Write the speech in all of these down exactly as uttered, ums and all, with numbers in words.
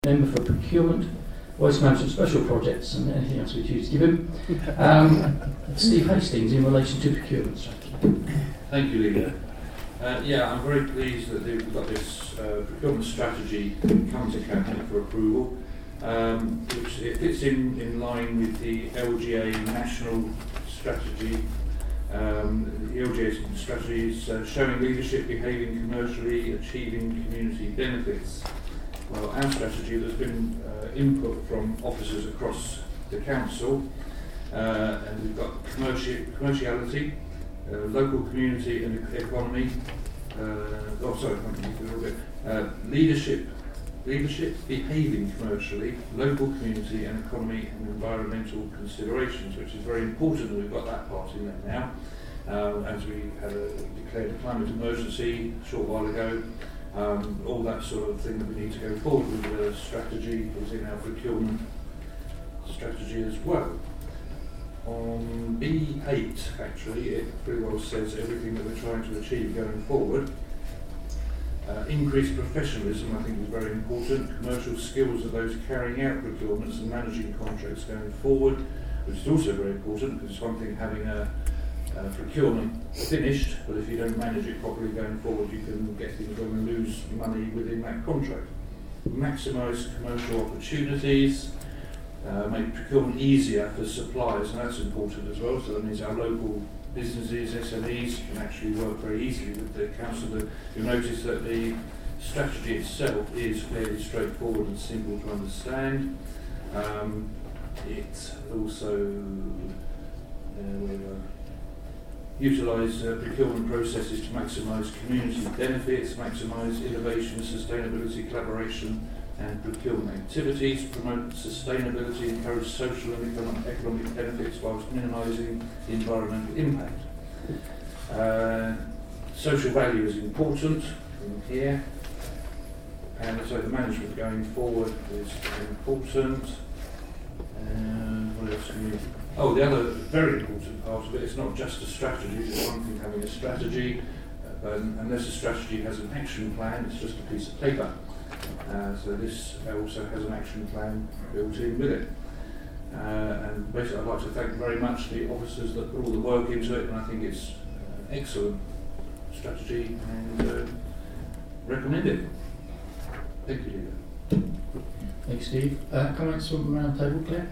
Member for Procurement, Waste Management Special Projects, and anything else we choose to give him. Um, Steve Hastings, in relation to procurement strategy. Thank you, Leader. Uh, yeah, I'm very pleased that we've got this uh, procurement strategy come to Cabinet for approval, um, which it fits in, in line with the L G A national strategy. Um, the L G A strategy is uh, showing leadership, behaving commercially, achieving community benefits. Well, our strategy, there's been uh, input from officers across the council, uh, and we've got commerci- commerciality, uh, local community and economy, uh, oh sorry, a little bit, uh, leadership, leadership, behaving commercially, local community and economy and environmental considerations, which is very important that we've got that part in there now. Uh, as we had a, declared a climate emergency a short while ago, Um, all that sort of thing that we need to go forward with the strategy is in our procurement strategy as well. On B eight, actually, it pretty well says everything that we're trying to achieve going forward. Uh, increased professionalism, I think, is very important. Commercial skills of those carrying out procurements and managing contracts going forward, which is also very important, because it's one thing having a Uh, procurement finished, but if you don't manage it properly going forward, you can get things wrong and lose money within that contract. Maximise commercial opportunities, uh, make procurement easier for suppliers, and that's important as well. So that means our local businesses, S M Es, can actually work very easily with the council. You'll notice that the strategy itself is fairly straightforward and simple to understand. Um, it also uh, utilise uh, procurement processes to maximise community benefits, maximise innovation, sustainability, collaboration and procurement activities, promote sustainability, encourage social and economic, economic benefits whilst minimising the environmental impact. Uh, social value is important in here, and so the management going forward is important. And what else can we... Oh, the other very important part of it, it's not just a strategy, it's one thing having a strategy, uh, um, unless a strategy has an action plan, it's just a piece of paper. Uh, so this also has an action plan built in with it. Uh, and basically I'd like to thank very much the officers that put all the work into it, and I think it's an excellent strategy and uh, recommend it. Thank you, Leader. Thanks, Steve. Uh, comments from the round table, Claire?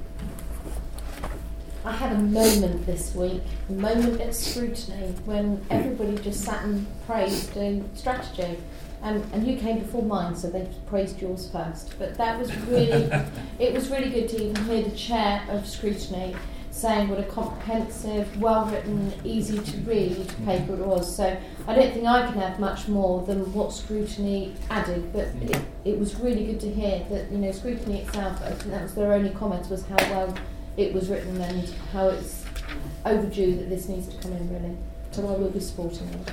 I had a moment this week, a moment at scrutiny, when everybody just sat and praised the strategy. And, and you came before mine, so they praised yours first. But that was really, it was really good to even hear the chair of scrutiny saying what a comprehensive, well-written, easy to read paper it was. So I don't think I can add much more than what scrutiny added, but it, it was really good to hear that, you know, scrutiny itself, I think that was their only comment, was how well it was written and how it's overdue that this needs to come in, really. So I will be supporting it.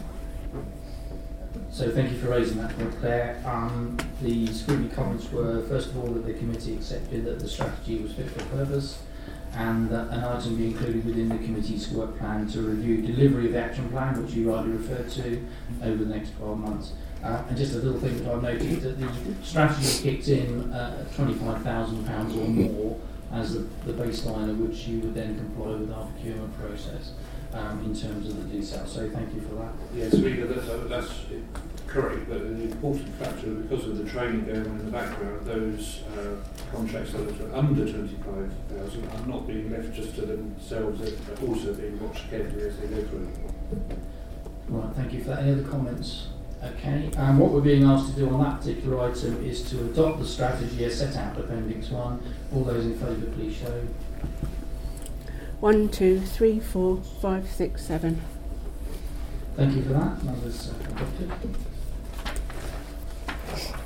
So thank you for raising that point, Claire. Um, the scrutiny comments were, first of all, that the committee accepted that the strategy was fit for purpose, and that an item be included within the committee's work plan to review delivery of the action plan, which you rightly referred to, over the next twelve months. Uh, and just a little thing that I've noted, that the strategy kicked in uh, at twenty-five thousand pounds or more as the, the baseline of which you would then comply with our procurement process um, in terms of the details. So thank you for that. Yes, Rita, that's, uh, that's correct, but an important factor, because of the training going on in the background, those uh, contracts that are under twenty-five thousand are not being left just to themselves, they're also being watched carefully as they go through. Right, thank you for that. Any other comments? Okay, and um, what we're being asked to do on that particular item is to adopt the strategy as set out in Appendix one. All those in favour, please show. One, two, three, four, five, six, seven. Thank you for that. Numbers uh, adopted.